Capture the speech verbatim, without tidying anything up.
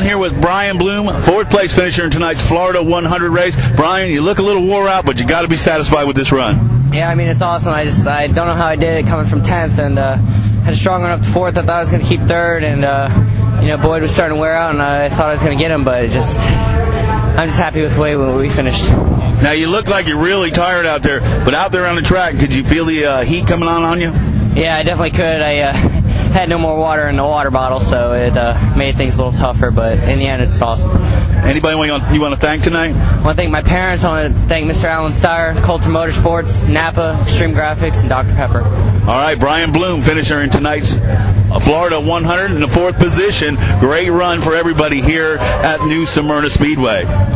here with Brian Bloom, fourth place finisher in tonight's Florida one hundred race. Brian, you look a little wore out, but you got to be satisfied with this run. Yeah, I mean, it's awesome. I just I don't know how I did it coming from tenth, and uh, had a strong run up to fourth. I thought I was going to keep third, and uh, you know, Boyd was starting to wear out, and I thought I was going to get him, but it just I'm just happy with the way we finished. Now, you look like you're really tired out there, but out there on the track, could you feel the uh, heat coming on on you? Yeah, I definitely could. I uh, had no more water in the water bottle, so it uh, made things a little tougher, but in the end, it's awesome. Anybody you want to thank tonight? I want to thank my parents. I want to thank Mister Alan Steyer, Coulter Motorsports, Napa, Extreme Graphics, and Doctor Pepper. All right, Brian Bloom, finisher in tonight's Florida one hundred in the fourth position. Great run for everybody here at New Smyrna Speedway.